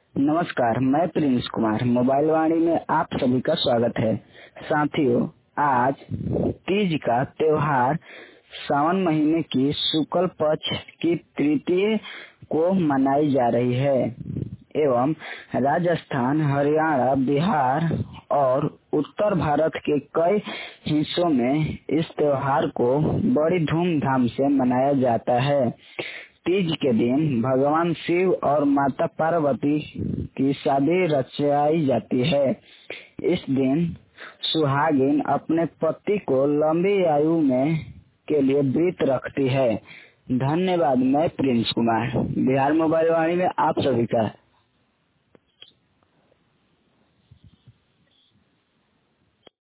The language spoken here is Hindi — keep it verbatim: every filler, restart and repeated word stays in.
नमस्कार, मैं प्रिंस कुमार मोबाइल वाणी में आप सभी का स्वागत है। साथियों, आज तीज का त्योहार सावन महीने की शुक्ल पक्ष की तृतीय को मनाई जा रही है एवं राजस्थान, हरियाणा, बिहार और उत्तर भारत के कई हिस्सों में इस त्योहार को बड़ी धूमधाम से मनाया जाता है। तीज के दिन भगवान शिव और माता पार्वती की शादी रचाई जाती है। इस दिन सुहागिन अपने पति को लंबी आयु में के लिए व्रत रखती है। धन्यवाद। मैं प्रिंस कुमार, बिहार मोबाइल वाणी में आप सभी का